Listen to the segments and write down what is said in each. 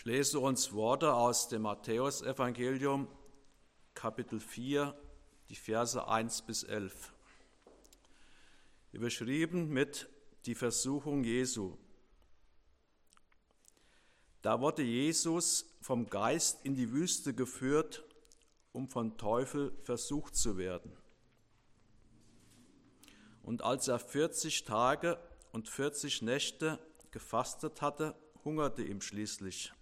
Ich lese uns Worte aus dem Matthäusevangelium, Kapitel 4, die Verse 1 bis 11. Überschrieben mit die Versuchung Jesu. Da wurde Jesus vom Geist in die Wüste geführt, um vom Teufel versucht zu werden. Und als er 40 Tage und 40 Nächte gefastet hatte, hungerte ihm schließlich.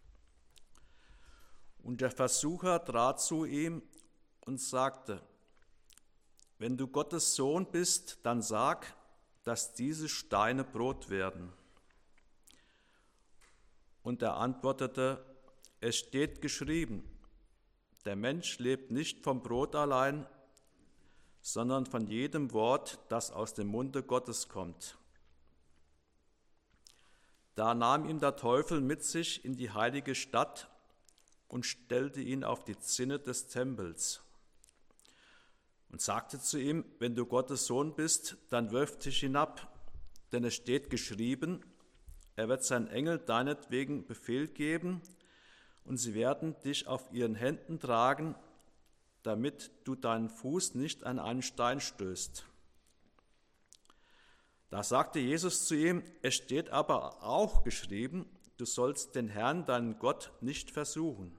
Und der Versucher trat zu ihm und sagte: Wenn du Gottes Sohn bist, dann sag, dass diese Steine Brot werden. Und er antwortete: Es steht geschrieben, der Mensch lebt nicht vom Brot allein, sondern von jedem Wort, das aus dem Munde Gottes kommt. Da nahm ihn der Teufel mit sich in die heilige Stadt und stellte ihn auf die Zinne des Tempels und sagte zu ihm: Wenn du Gottes Sohn bist, dann wirf dich hinab, denn es steht geschrieben, er wird seinen Engel deinetwegen Befehl geben, und sie werden dich auf ihren Händen tragen, damit du deinen Fuß nicht an einen Stein stößt. Da sagte Jesus zu ihm: Es steht aber auch geschrieben, du sollst den Herrn, deinen Gott, nicht versuchen.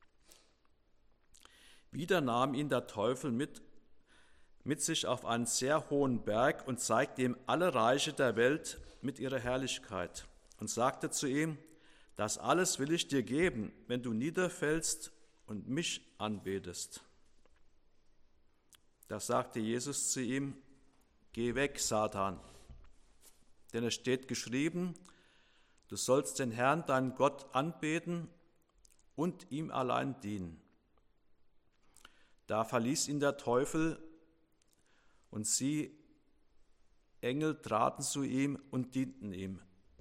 Wieder nahm ihn der Teufel mit sich auf einen sehr hohen Berg und zeigte ihm alle Reiche der Welt mit ihrer Herrlichkeit und sagte zu ihm: Das alles will ich dir geben, wenn du niederfällst und mich anbetest. Da sagte Jesus zu ihm: Geh weg, Satan, denn es steht geschrieben, du sollst den Herrn, deinen Gott, anbeten und ihm allein dienen. Da verließ ihn der Teufel, und sie, Engel, traten zu ihm und dienten ihm.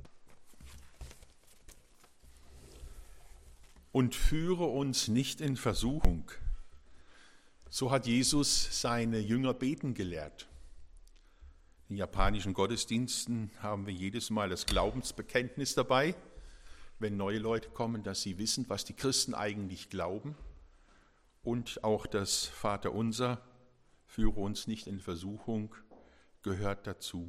Und führe uns nicht in Versuchung. So hat Jesus seine Jünger beten gelehrt. In japanischen Gottesdiensten haben wir jedes Mal das Glaubensbekenntnis dabei, wenn neue Leute kommen, dass sie wissen, was die Christen eigentlich glauben. Und auch das Vaterunser, führe uns nicht in Versuchung, gehört dazu.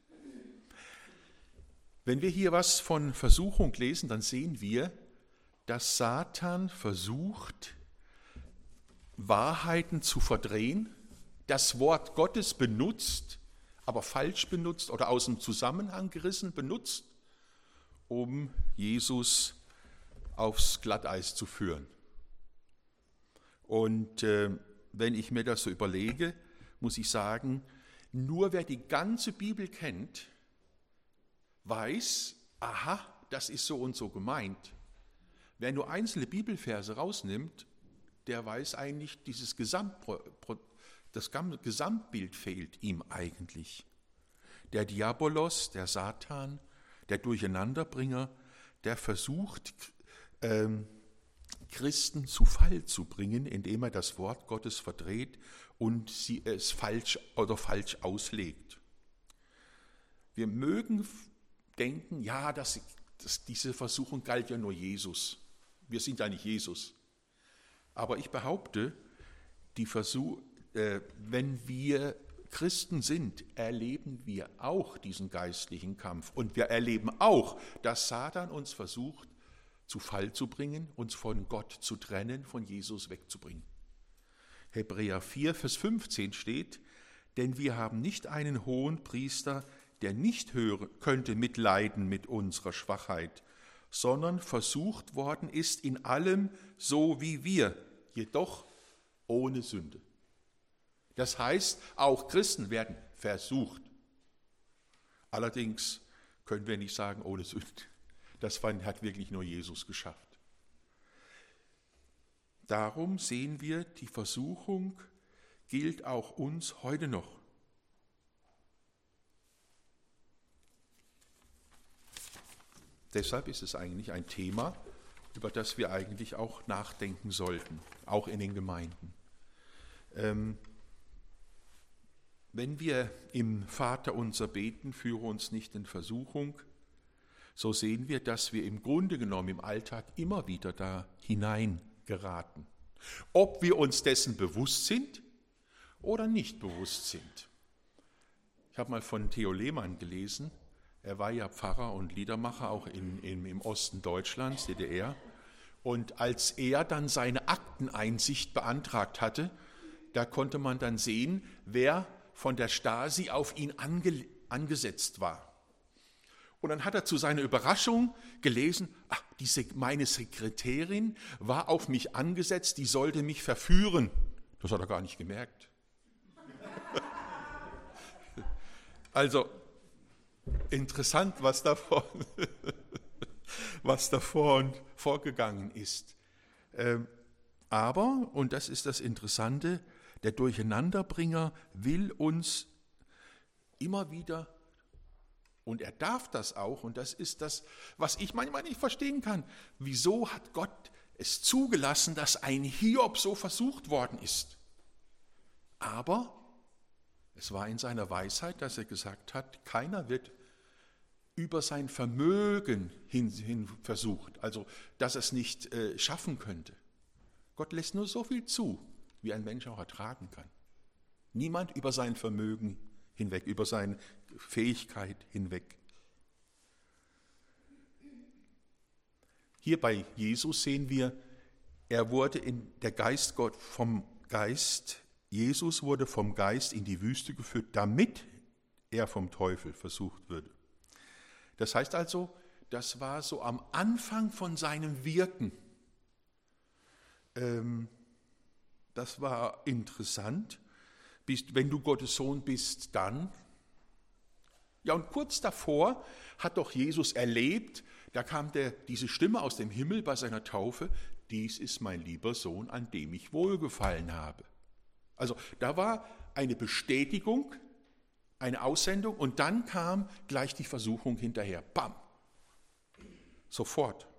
Wenn wir hier was von Versuchung lesen, dann sehen wir, dass Satan versucht, Wahrheiten zu verdrehen, das Wort Gottes benutzt, aber falsch benutzt oder aus dem Zusammenhang gerissen benutzt, um Jesus aufs Glatteis zu führen. Und wenn ich mir das so überlege, muss ich sagen, nur wer die ganze Bibel kennt, weiß, aha, das ist so und so gemeint. Wer nur einzelne Bibelverse rausnimmt, der weiß eigentlich, das Gesamtbild fehlt ihm eigentlich. Der Diabolos, der Satan, der Durcheinanderbringer, der versucht, Christen zu Fall zu bringen, indem er das Wort Gottes verdreht und sie es falsch auslegt. Wir mögen denken, ja, diese Versuchung galt ja nur Jesus. Wir sind ja nicht Jesus. Aber ich behaupte, wenn wir Christen sind, erleben wir auch diesen geistlichen Kampf. Und wir erleben auch, dass Satan uns versucht, zu Fall zu bringen, uns von Gott zu trennen, von Jesus wegzubringen. Hebräer 4, Vers 15 steht: Denn wir haben nicht einen hohen Priester, der nicht könnte mitleiden mit unserer Schwachheit, sondern versucht worden ist in allem so wie wir, jedoch ohne Sünde. Das heißt, auch Christen werden versucht. Allerdings können wir nicht sagen ohne Sünde. Das hat wirklich nur Jesus geschafft. Darum sehen wir, die Versuchung gilt auch uns heute noch. Deshalb ist es eigentlich ein Thema, über das wir eigentlich auch nachdenken sollten, auch in den Gemeinden. Wenn wir im Vaterunser beten, führe uns nicht in Versuchung, so sehen wir, dass wir im Grunde genommen im Alltag immer wieder da hineingeraten. Ob wir uns dessen bewusst sind oder nicht bewusst sind. Ich habe mal von Theo Lehmann gelesen, er war ja Pfarrer und Liedermacher auch im Osten Deutschlands, DDR. Und als er dann seine Akteneinsicht beantragt hatte, da konnte man dann sehen, wer von der Stasi auf ihn angesetzt war. Und dann hat er zu seiner Überraschung gelesen, meine Sekretärin war auf mich angesetzt, die sollte mich verführen. Das hat er gar nicht gemerkt. Also interessant, was davor vorgegangen ist. Aber, und das ist das Interessante, der Durcheinanderbringer will uns immer wieder, und er darf das auch, und das ist das, was ich manchmal nicht verstehen kann. Wieso hat Gott es zugelassen, dass ein Hiob so versucht worden ist? Aber es war in seiner Weisheit, dass er gesagt hat, keiner wird über sein Vermögen hin versucht, also dass er es nicht schaffen könnte. Gott lässt nur so viel zu, wie ein Mensch auch ertragen kann. Niemand über sein Vermögen hinweg, über seine Fähigkeit hinweg. Hier bei Jesus sehen wir, Jesus wurde vom Geist in die Wüste geführt, damit er vom Teufel versucht würde. Das heißt also, das war so am Anfang von seinem Wirken. Das war interessant. Wenn du Gottes Sohn bist, dann. Ja, und kurz davor hat doch Jesus erlebt, da kam diese Stimme aus dem Himmel bei seiner Taufe, dies ist mein lieber Sohn, an dem ich wohlgefallen habe. Also da war eine Bestätigung, eine Aussendung und dann kam gleich die Versuchung hinterher. Bam! Sofort.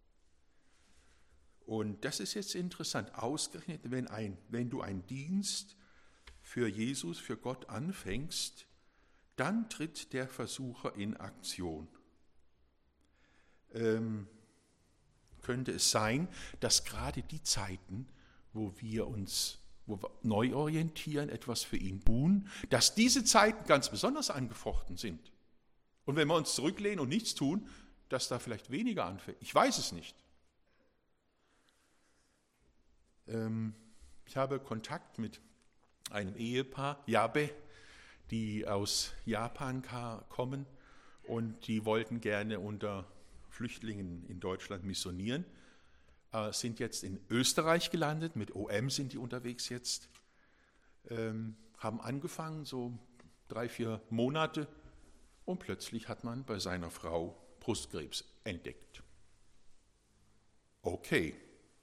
Und das ist jetzt interessant. Ausgerechnet, wenn du einen Dienst für Jesus, für Gott anfängst, dann tritt der Versucher in Aktion. Könnte es sein, dass gerade die Zeiten, wo wir neu orientieren, etwas für ihn buhen, dass diese Zeiten ganz besonders angefochten sind. Und wenn wir uns zurücklehnen und nichts tun, dass da vielleicht weniger anfängt. Ich weiß es nicht. Ich habe Kontakt mit einem Ehepaar, Yabe, die aus Japan kommen und die wollten gerne unter Flüchtlingen in Deutschland missionieren, sind jetzt in Österreich gelandet, mit OM sind die unterwegs jetzt, haben angefangen, so 3-4 Monate, und plötzlich hat man bei seiner Frau Brustkrebs entdeckt. Okay.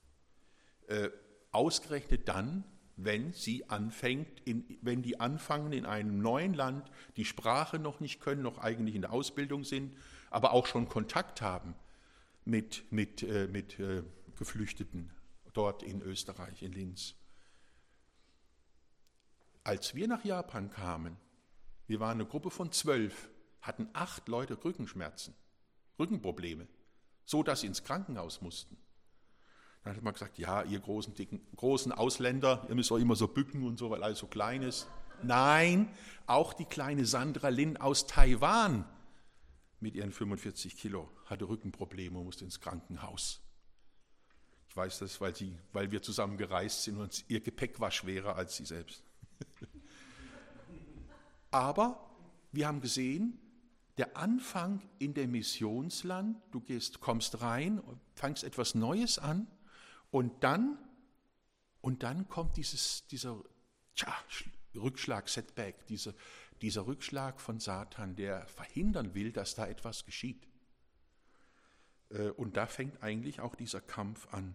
Ausgerechnet dann, wenn die anfangen in einem neuen Land, die Sprache noch nicht können, noch eigentlich in der Ausbildung sind, aber auch schon Kontakt haben mit Geflüchteten dort in Österreich, in Linz. Als wir nach Japan kamen, wir waren eine Gruppe von 12, hatten 8 Leute Rückenschmerzen, Rückenprobleme, so dass sie ins Krankenhaus mussten. Dann hat man gesagt, ja, ihr großen Ausländer, ihr müsst euch immer so bücken und so, weil alles so klein ist. Nein, auch die kleine Sandra Lin aus Taiwan mit ihren 45 Kilo hatte Rückenprobleme und musste ins Krankenhaus. Ich weiß das, weil wir zusammen gereist sind und ihr Gepäck war schwerer als sie selbst. Aber wir haben gesehen, der Anfang in dem Missionsland, du kommst rein, fangst etwas Neues an und dann kommt dieser Rückschlag, Setback, dieser Rückschlag von Satan, der verhindern will, dass da etwas geschieht. Und da fängt eigentlich auch dieser Kampf an.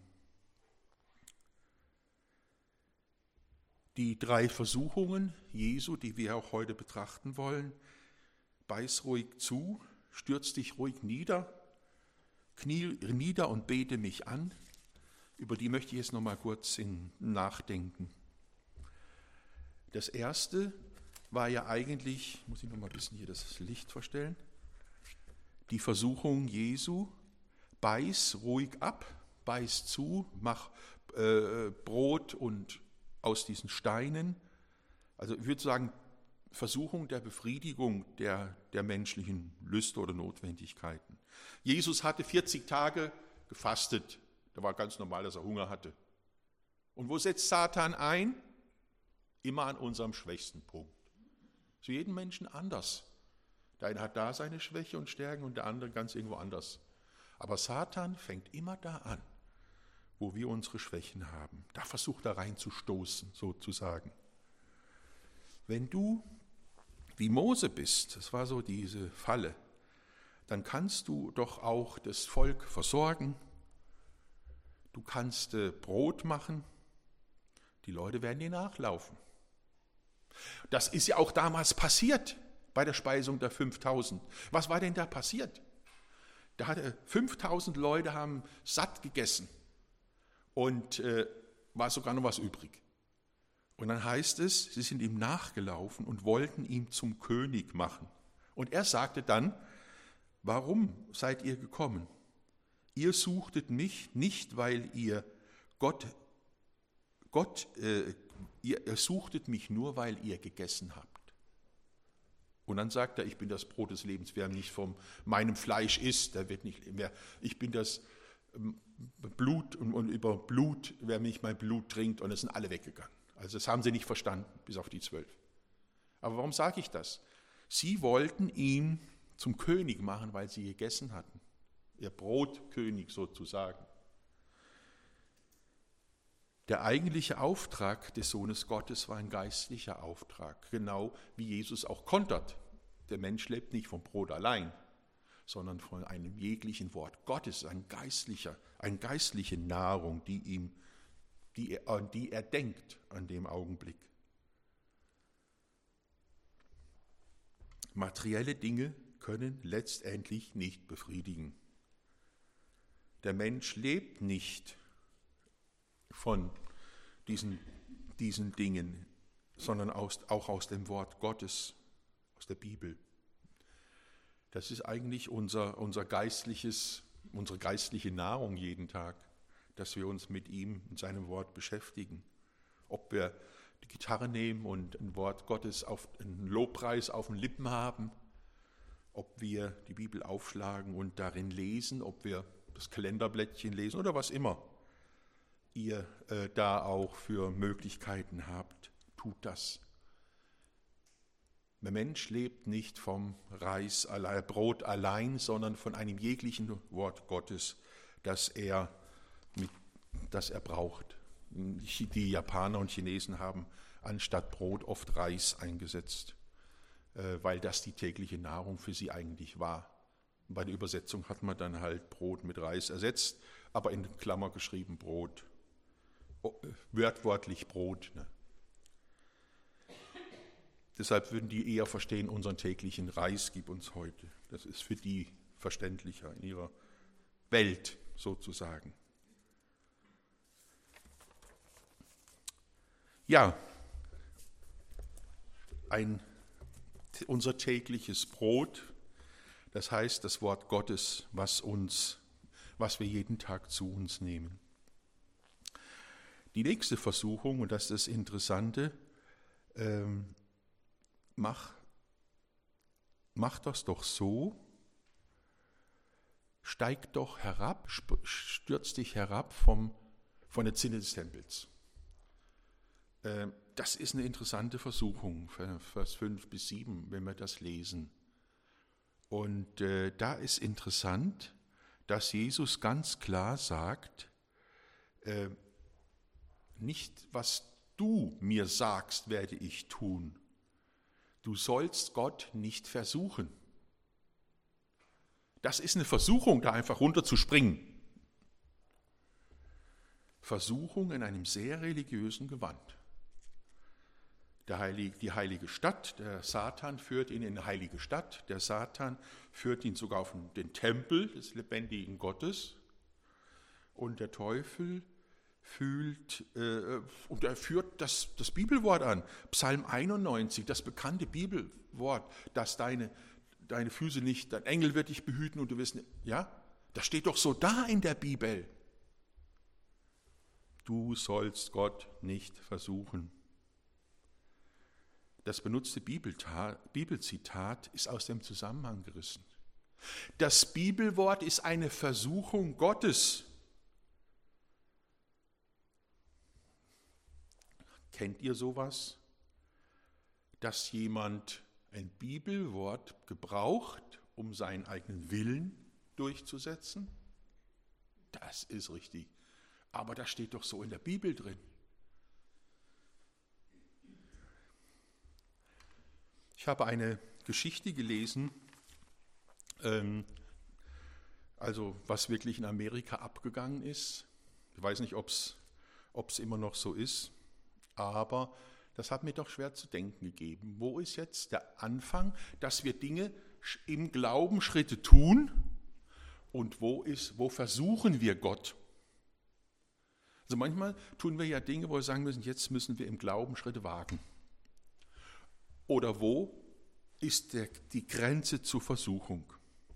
Die 3 Versuchungen Jesu, die wir auch heute betrachten wollen: Beiß ruhig zu, stürz dich ruhig nieder, knie nieder und bete mich an. Über die möchte ich jetzt noch mal kurz nachdenken. Das erste war ja eigentlich, muss ich noch mal ein bisschen hier das Licht verstellen, die Versuchung Jesu: beiß ruhig ab, beiß zu, mach Brot und aus diesen Steinen. Also ich würde sagen, Versuchung der Befriedigung der menschlichen Lüste oder Notwendigkeiten. Jesus hatte 40 Tage gefastet. Da war ganz normal, dass er Hunger hatte. Und wo setzt Satan ein? Immer an unserem schwächsten Punkt. Zu jedem Menschen anders. Der eine hat da seine Schwäche und Stärken und der andere ganz irgendwo anders. Aber Satan fängt immer da an, wo wir unsere Schwächen haben. Da versucht er reinzustoßen, sozusagen. Wenn du wie Mose bist, das war so diese Falle, dann kannst du doch auch das Volk versorgen. Du kannst Brot machen. Die Leute werden dir nachlaufen. Das ist ja auch damals passiert bei der Speisung der 5000. Was war denn da passiert? Da hatte 5000 Leute haben satt gegessen und war sogar noch was übrig. Und dann heißt es, sie sind ihm nachgelaufen und wollten ihn zum König machen. Und er sagte dann: Warum seid ihr gekommen? Ihr suchtet mich nicht, weil ihr ihr suchtet mich nur, weil ihr gegessen habt. Und dann sagt er: Ich bin das Brot des Lebens. Wer nicht von meinem Fleisch isst, der wird nicht mehr. Ich bin das Blut und über Blut, wer nicht mein Blut trinkt. Und es sind alle weggegangen. Also das haben sie nicht verstanden, bis auf die 12. Aber warum sage ich das? Sie wollten ihn zum König machen, weil sie gegessen hatten. Ihr Brotkönig sozusagen. Der eigentliche Auftrag des Sohnes Gottes war ein geistlicher Auftrag, genau wie Jesus auch kontert. Der Mensch lebt nicht vom Brot allein, sondern von einem jeglichen Wort Gottes, eine geistliche Nahrung, die er denkt an dem Augenblick. Materielle Dinge können letztendlich nicht befriedigen. Der Mensch lebt nicht von diesen Dingen, sondern auch aus dem Wort Gottes, aus der Bibel. Das ist eigentlich unsere geistliche Nahrung jeden Tag, dass wir uns mit ihm und seinem Wort beschäftigen. Ob wir die Gitarre nehmen und ein Wort Gottes einen Lobpreis auf den Lippen haben, ob wir die Bibel aufschlagen und darin lesen, ob wir das Kalenderblättchen lesen oder was immer ihr da auch für Möglichkeiten habt, tut das. Der Mensch lebt nicht vom Brot allein, sondern von einem jeglichen Wort Gottes, das er braucht. Die Japaner und Chinesen haben anstatt Brot oft Reis eingesetzt, weil das die tägliche Nahrung für sie eigentlich war. Und bei der Übersetzung hat man dann halt Brot mit Reis ersetzt, aber in Klammer geschrieben Brot. Wörtlich Brot. Ne? Deshalb würden die eher verstehen, unseren täglichen Reis gib uns heute. Das ist für die verständlicher in ihrer Welt sozusagen. Ja, unser tägliches Brot, das heißt das Wort Gottes, was wir jeden Tag zu uns nehmen. Die nächste Versuchung, und das ist das Interessante, mach das doch so, steig doch herab, stürz dich herab von der Zinne des Tempels. Das ist eine interessante Versuchung, Vers 5 bis 7, wenn wir das lesen. Und da ist interessant, dass Jesus ganz klar sagt, nicht was du mir sagst, werde ich tun. Du sollst Gott nicht versuchen. Das ist eine Versuchung, da einfach runterzuspringen. Versuchung in einem sehr religiösen Gewand. Die heilige Stadt, der Satan führt ihn in eine heilige Stadt, der Satan führt ihn sogar auf den Tempel des lebendigen Gottes und der Teufel führt das Bibelwort an, Psalm 91, das bekannte Bibelwort, dass deine deine Füße nicht, dein Engel wird dich behüten und du wirst nicht, ja, das steht doch so da in der Bibel. Du sollst Gott nicht versuchen. Das benutzte Bibelzitat ist aus dem Zusammenhang gerissen. Das Bibelwort ist eine Versuchung Gottes. Kennt ihr sowas? Dass jemand ein Bibelwort gebraucht, um seinen eigenen Willen durchzusetzen? Das ist richtig. Aber das steht doch so in der Bibel drin. Ich habe eine Geschichte gelesen, also was wirklich in Amerika abgegangen ist. Ich weiß nicht, ob es immer noch so ist, aber das hat mir doch schwer zu denken gegeben. Wo ist jetzt der Anfang, dass wir Dinge im Glauben Schritte tun und wo versuchen wir Gott? Also manchmal tun wir ja Dinge, wo wir sagen müssen, jetzt müssen wir im Glauben Schritte wagen. Oder wo ist die Grenze zur Versuchung?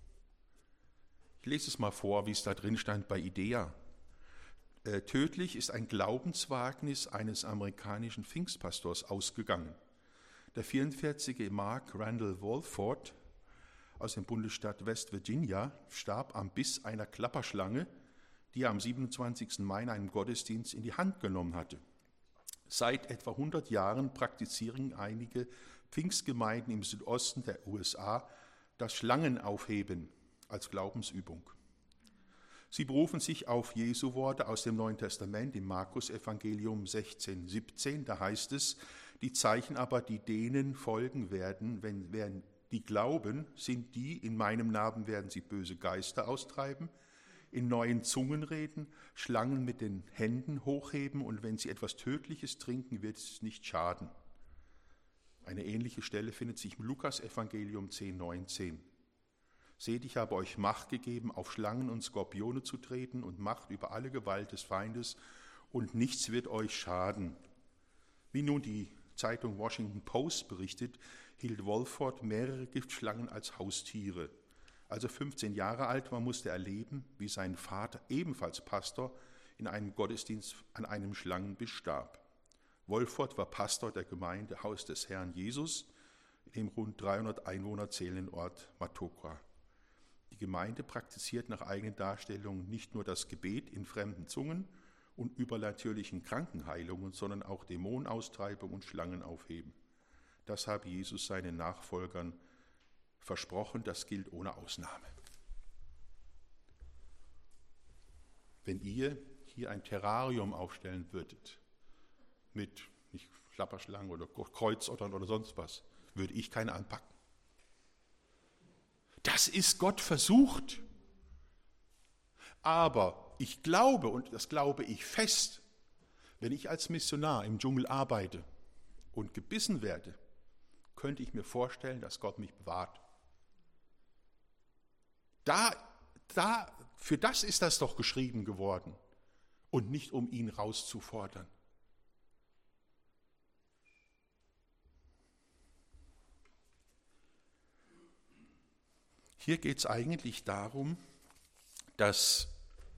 Ich lese es mal vor, wie es da drin stand bei IDEA. Tödlich ist ein Glaubenswagnis eines amerikanischen Pfingstpastors ausgegangen. Der 44-jährige Mark Randall Wolford aus dem Bundesstaat West Virginia starb am Biss einer Klapperschlange, die er am 27. Mai in einem Gottesdienst in die Hand genommen hatte. Seit etwa 100 Jahren praktizieren einige Pfingstgemeinden im Südosten der USA das Schlangenaufheben als Glaubensübung. Sie berufen sich auf Jesu Worte aus dem Neuen Testament im Markus-Evangelium 16:17. Da heißt es, die Zeichen aber, die denen folgen werden, wenn die glauben, sind die, in meinem Namen werden sie böse Geister austreiben, in neuen Zungen reden, Schlangen mit den Händen hochheben und wenn sie etwas Tödliches trinken, wird es nicht schaden. Eine ähnliche Stelle findet sich im Lukas-Evangelium 10:19. Seht, ich habe euch Macht gegeben, auf Schlangen und Skorpione zu treten und Macht über alle Gewalt des Feindes und nichts wird euch schaden. Wie nun die Zeitung Washington Post berichtet, hielt Wolford mehrere Giftschlangen als Haustiere. Als er 15 Jahre alt war, musste er erleben, wie sein Vater, ebenfalls Pastor, in einem Gottesdienst an einem Schlangenbiss starb. Wolford war Pastor der Gemeinde Haus des Herrn Jesus, im rund 300 Einwohner zählenden Ort Matokwa. Die Gemeinde praktiziert nach eigenen Darstellungen nicht nur das Gebet in fremden Zungen und übernatürlichen Krankenheilungen, sondern auch Dämonenaustreibung und Schlangenaufheben. Das habe Jesus seinen Nachfolgern versprochen, das gilt ohne Ausnahme. Wenn ihr hier ein Terrarium aufstellen würdet, mit nicht Klapperschlangen oder Kreuzottern oder sonst was, würde ich keine anpacken. Das ist Gott versucht. Aber ich glaube, und das glaube ich fest, wenn ich als Missionar im Dschungel arbeite und gebissen werde, könnte ich mir vorstellen, dass Gott mich bewahrt. Für das ist das doch geschrieben geworden und nicht um ihn rauszufordern. Hier geht es eigentlich darum, dass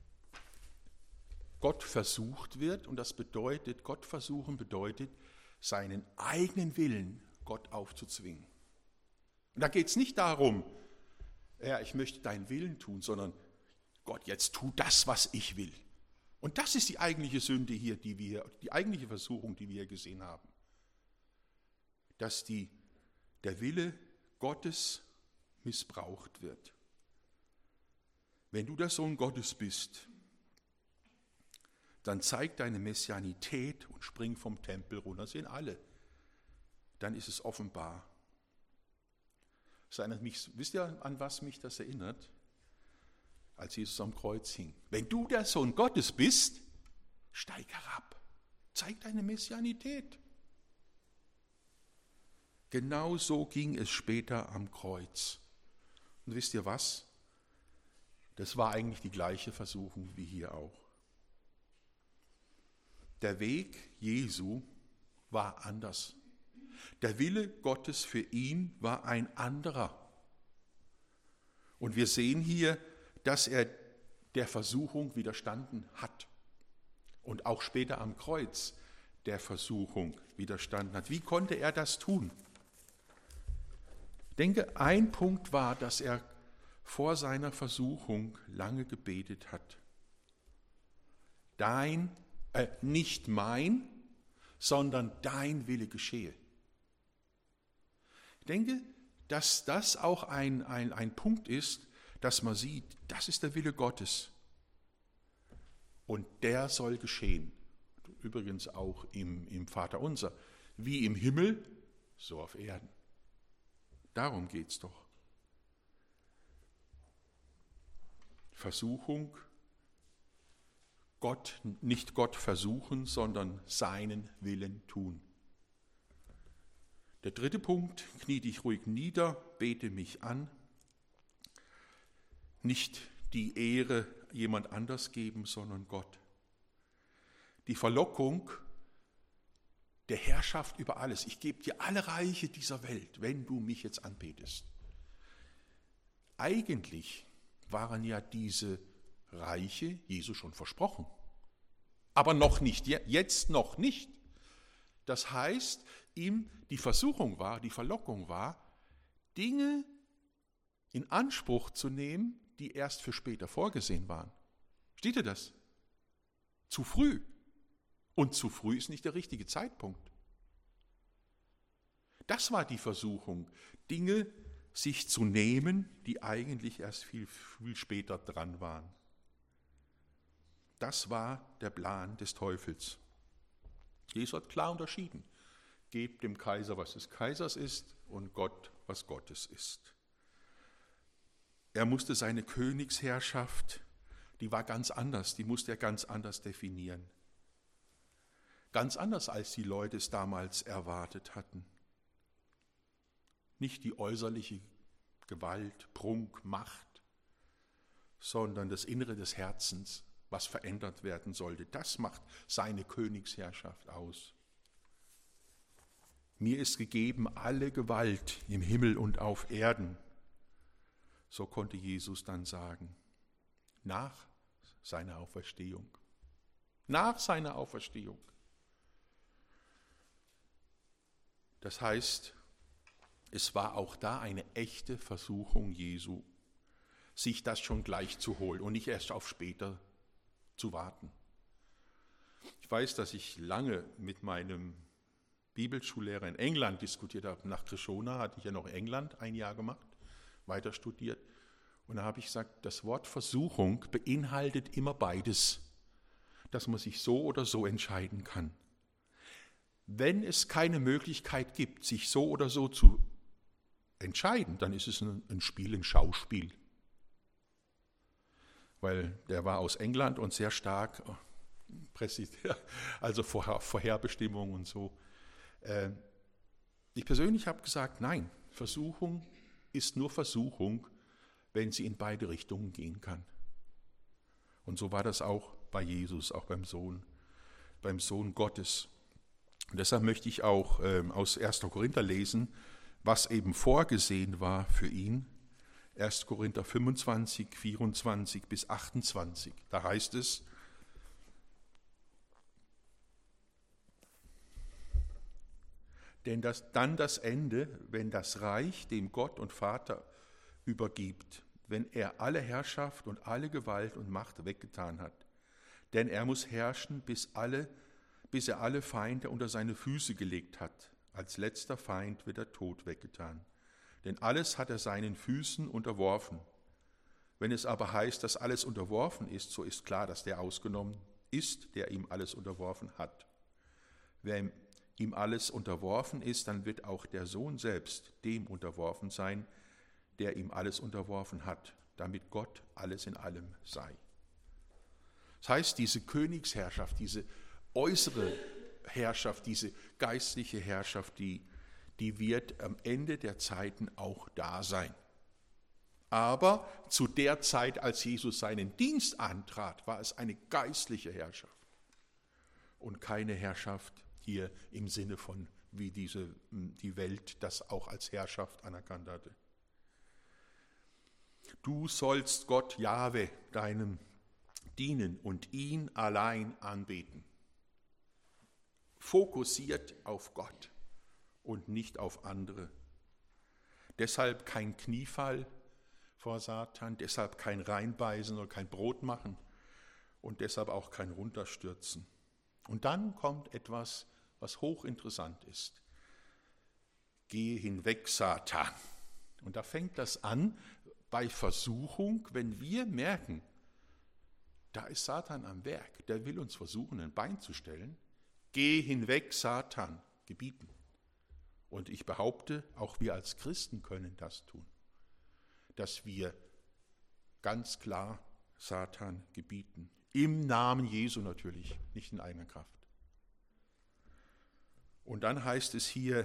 Gott versucht wird und das bedeutet, Gott versuchen bedeutet, seinen eigenen Willen Gott aufzuzwingen. Und da geht es nicht darum, ja, ich möchte deinen Willen tun, sondern Gott, jetzt tu das, was ich will. Und das ist die eigentliche Sünde hier, die eigentliche Versuchung, die wir hier gesehen haben. Dass der Wille Gottes missbraucht wird. Wenn du der Sohn Gottes bist, dann zeig deine Messianität und spring vom Tempel runter. Das sehen alle. Dann ist es offenbar. Wisst ihr, an was mich das erinnert? Als Jesus am Kreuz hing. Wenn du der Sohn Gottes bist, steig herab. Zeig deine Messianität. Genau so ging es später am Kreuz. Und wisst ihr was? Das war eigentlich die gleiche Versuchung wie hier auch. Der Weg Jesu war anders. Der Wille Gottes für ihn war ein anderer. Und wir sehen hier, dass er der Versuchung widerstanden hat und auch später am Kreuz der Versuchung widerstanden hat. Wie konnte er das tun? Ich denke, ein Punkt war, dass er vor seiner Versuchung lange gebetet hat. Nicht mein, sondern dein Wille geschehe. Ich denke, dass das auch ein Punkt ist, dass man sieht, das ist der Wille Gottes. Und der soll geschehen. Übrigens auch im Vaterunser. Wie im Himmel, so auf Erden. Darum geht es doch. Versuchung, nicht Gott versuchen, sondern seinen Willen tun. Der dritte Punkt, knie dich ruhig nieder, bete mich an. Nicht die Ehre jemand anders geben, sondern Gott. Die Verlockung der Herrschaft über alles. Ich gebe dir alle Reiche dieser Welt, wenn du mich jetzt anbetest. Eigentlich waren ja diese Reiche Jesu schon versprochen. Aber noch nicht, jetzt noch nicht. Das heißt, ihm die Versuchung war, die Verlockung war, Dinge in Anspruch zu nehmen, die erst für später vorgesehen waren. Steht ihr das? Zu früh. Und zu früh ist nicht der richtige Zeitpunkt. Das war die Versuchung, Dinge sich zu nehmen, die eigentlich erst viel, viel später dran waren. Das war der Plan des Teufels. Jesus hat klar unterschieden. Gebt dem Kaiser, was des Kaisers ist, und Gott, was Gottes ist. Er musste seine Königsherrschaft, die war ganz anders, die musste er ganz anders definieren. Ganz anders, als die Leute es damals erwartet hatten. Nicht die äußerliche Gewalt, Prunk, Macht, sondern das Innere des Herzens, was verändert werden sollte. Das macht seine Königsherrschaft aus. Mir ist gegeben alle Gewalt im Himmel und auf Erden. So konnte Jesus dann sagen, nach seiner Auferstehung. Nach seiner Auferstehung. Das heißt, es war auch da eine echte Versuchung Jesu, sich das schon gleich zu holen und nicht erst auf später zu warten. Ich weiß, dass ich lange mit meinem Bibelschullehrer in England diskutiert habe. Nach Krishona hatte ich ja noch England ein Jahr gemacht, weiter studiert. Und da habe ich gesagt, das Wort Versuchung beinhaltet immer beides, dass man sich so oder so entscheiden kann. Wenn es keine Möglichkeit gibt, sich so oder so zu entscheiden, dann ist es ein Spiel, ein Schauspiel. Weil der war aus England und sehr stark, also Vorherbestimmung und so. Ich persönlich habe gesagt, nein, Versuchung ist nur Versuchung, wenn sie in beide Richtungen gehen kann. Und so war das auch bei Jesus, auch beim Sohn Gottes. Und deshalb möchte ich auch aus 1. Korinther lesen, was eben vorgesehen war für ihn. 1. Korinther 25, 24 bis 28. Da heißt es, denn dann das Ende, wenn das Reich dem Gott und Vater übergibt, wenn er alle Herrschaft und alle Gewalt und Macht weggetan hat. Denn er muss herrschen, bis er alle Feinde unter seine Füße gelegt hat. Als letzter Feind wird der Tod weggetan. Denn alles hat er seinen Füßen unterworfen. Wenn es aber heißt, dass alles unterworfen ist, so ist klar, dass der ausgenommen ist, der ihm alles unterworfen hat. Wer ihm alles unterworfen ist, dann wird auch der Sohn selbst dem unterworfen sein, der ihm alles unterworfen hat, damit Gott alles in allem sei. Das heißt, diese Königsherrschaft, diese äußere Herrschaft, diese geistliche Herrschaft, die wird am Ende der Zeiten auch da sein. Aber zu der Zeit, als Jesus seinen Dienst antrat, war es eine geistliche Herrschaft und keine Herrschaft hier im Sinne von, wie die Welt das auch als Herrschaft anerkannt hatte. Du sollst Gott Jahwe, deinem, dienen und ihn allein anbeten. Fokussiert auf Gott und nicht auf andere. Deshalb kein Kniefall vor Satan, deshalb kein Reinbeißen oder kein Brot machen und deshalb auch kein Runterstürzen. Und dann kommt etwas, was hochinteressant ist. Gehe hinweg, Satan. Und da fängt das an bei Versuchung, wenn wir merken, da ist Satan am Werk, der will uns versuchen, ein Bein zu stellen. Geh hinweg, Satan, gebieten. Und ich behaupte, auch wir als Christen können das tun, dass wir ganz klar Satan gebieten. Im Namen Jesu natürlich, nicht in eigener Kraft. Und dann heißt es hier,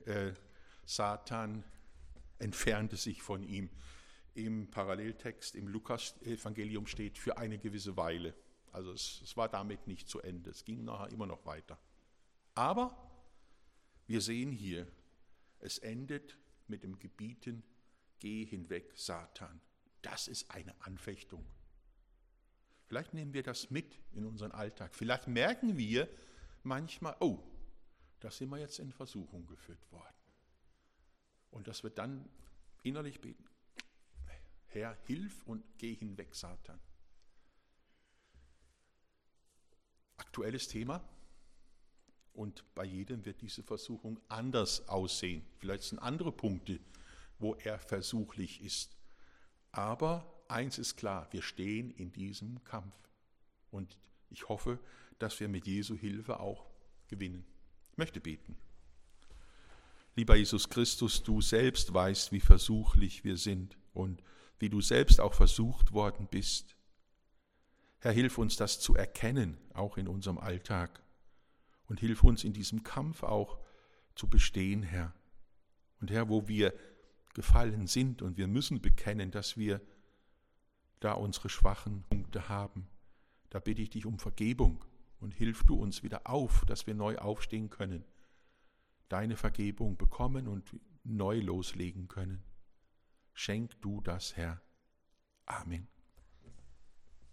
Satan entfernte sich von ihm. Im Paralleltext im Lukas-Evangelium steht, für eine gewisse Weile. Also es war damit nicht zu Ende. Es ging nachher immer noch weiter. Aber wir sehen hier, es endet mit dem Gebieten, geh hinweg, Satan. Das ist eine Anfechtung. Vielleicht nehmen wir das mit in unseren Alltag. Vielleicht merken wir manchmal, oh, da sind wir jetzt in Versuchung geführt worden. Und dass wir dann innerlich beten, Herr, hilf und geh hinweg, Satan. Aktuelles Thema. Und bei jedem wird diese Versuchung anders aussehen. Vielleicht sind andere Punkte, wo er versuchlich ist. Aber eins ist klar, wir stehen in diesem Kampf. Und ich hoffe, dass wir mit Jesu Hilfe auch gewinnen. Ich möchte beten. Lieber Jesus Christus, du selbst weißt, wie versuchlich wir sind und wie du selbst auch versucht worden bist. Herr, hilf uns, das zu erkennen, auch in unserem Alltag. Und hilf uns in diesem Kampf auch zu bestehen, Herr. Und Herr, wo wir gefallen sind und wir müssen bekennen, dass wir da unsere schwachen Punkte haben, da bitte ich dich um Vergebung und hilf du uns wieder auf, dass wir neu aufstehen können, deine Vergebung bekommen und neu loslegen können. Schenk du das, Herr. Amen.